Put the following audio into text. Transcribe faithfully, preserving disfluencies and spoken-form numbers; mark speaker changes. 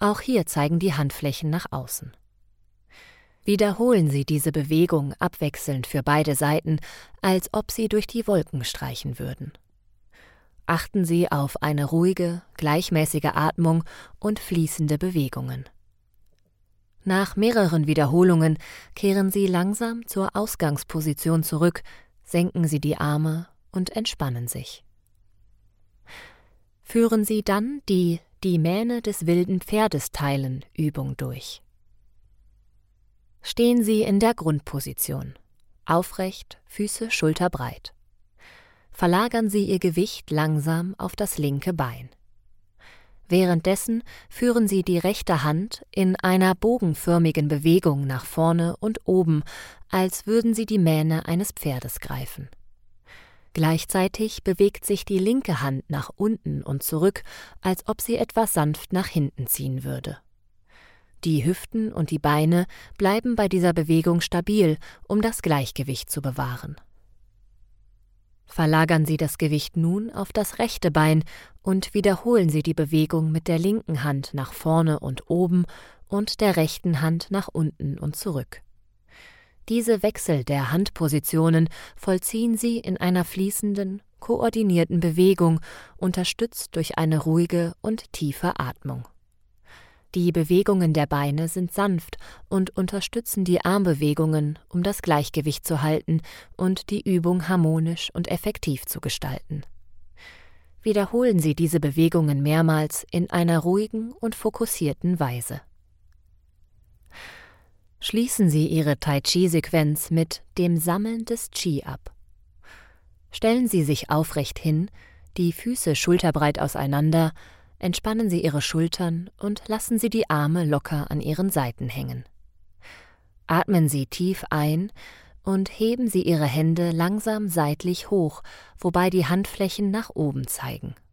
Speaker 1: Auch hier zeigen die Handflächen nach außen. Wiederholen Sie diese Bewegung abwechselnd für beide Seiten, als ob Sie durch die Wolken streichen würden. Achten Sie auf eine ruhige, gleichmäßige Atmung und fließende Bewegungen. Nach mehreren Wiederholungen kehren Sie langsam zur Ausgangsposition zurück, senken Sie die Arme und entspannen sich. Führen Sie dann die Die Mähne des wilden Pferdes teilen Übung durch. Stehen Sie in der Grundposition, aufrecht, Füße schulterbreit. Verlagern Sie Ihr Gewicht langsam auf das linke Bein. Währenddessen führen Sie die rechte Hand in einer bogenförmigen Bewegung nach vorne und oben, als würden Sie die Mähne eines Pferdes greifen. Gleichzeitig bewegt sich die linke Hand nach unten und zurück, als ob sie etwas sanft nach hinten ziehen würde. Die Hüften und die Beine bleiben bei dieser Bewegung stabil, um das Gleichgewicht zu bewahren. Verlagern Sie das Gewicht nun auf das rechte Bein und wiederholen Sie die Bewegung mit der linken Hand nach vorne und oben und der rechten Hand nach unten und zurück. Diese Wechsel der Handpositionen vollziehen Sie in einer fließenden, koordinierten Bewegung, unterstützt durch eine ruhige und tiefe Atmung. Die Bewegungen der Beine sind sanft und unterstützen die Armbewegungen, um das Gleichgewicht zu halten und die Übung harmonisch und effektiv zu gestalten. Wiederholen Sie diese Bewegungen mehrmals in einer ruhigen und fokussierten Weise. Schließen Sie Ihre Tai-Chi-Sequenz mit dem Sammeln des Qi ab. Stellen Sie sich aufrecht hin, die Füße schulterbreit auseinander, entspannen Sie Ihre Schultern und lassen Sie die Arme locker an Ihren Seiten hängen. Atmen Sie tief ein und heben Sie Ihre Hände langsam seitlich hoch, wobei die Handflächen nach oben zeigen.